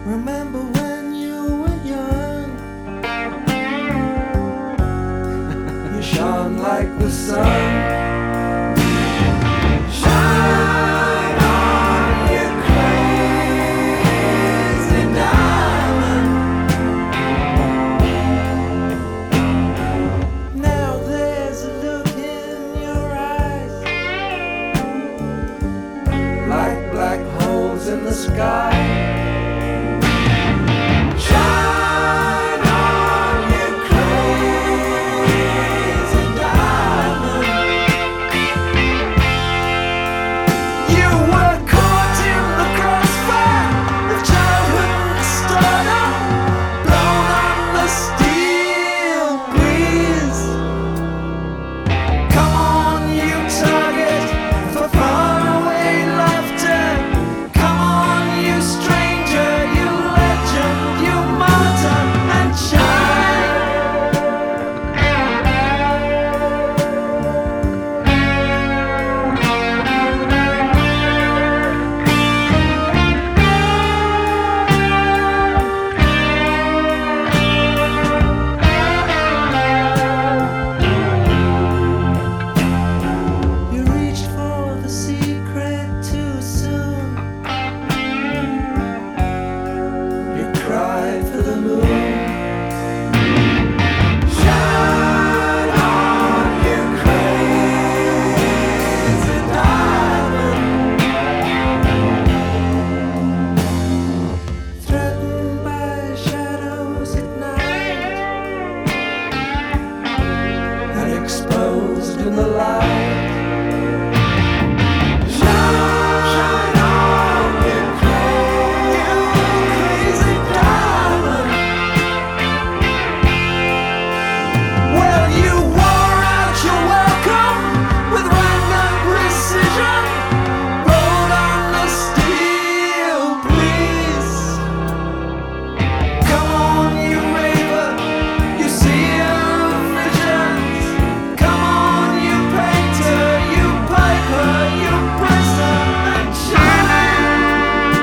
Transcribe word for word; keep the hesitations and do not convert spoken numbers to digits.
Remember when you were young? You shone like the sun. Shine on, you crazy diamond. Now there's a look in your eyes, like black holes in the sky.